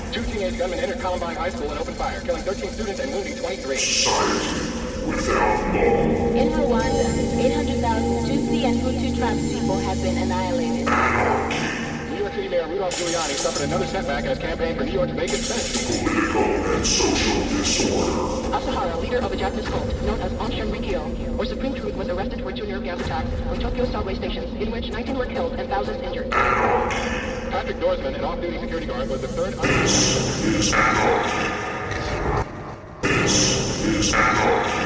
Two teenage gunmen entered Columbine High School and opened fire, killing 13 students and wounding 23. In Rwanda, 800,000 Tutsi and Hutu tribespeople have been annihilated. New York City Mayor Rudolph Giuliani suffered another setback in his campaign for New York's vacant Senate seat. Political and social disorder. Asahara, leader of a Japanese cult known as Aum Shinrikyo, or Supreme Truth, was arrested for two nerve gas attacks on Tokyo subway stations, in which 19 were killed and thousands injured. Patrick Dorsman, an off-duty security guard, was the third... This is anarchy. This is anarchy.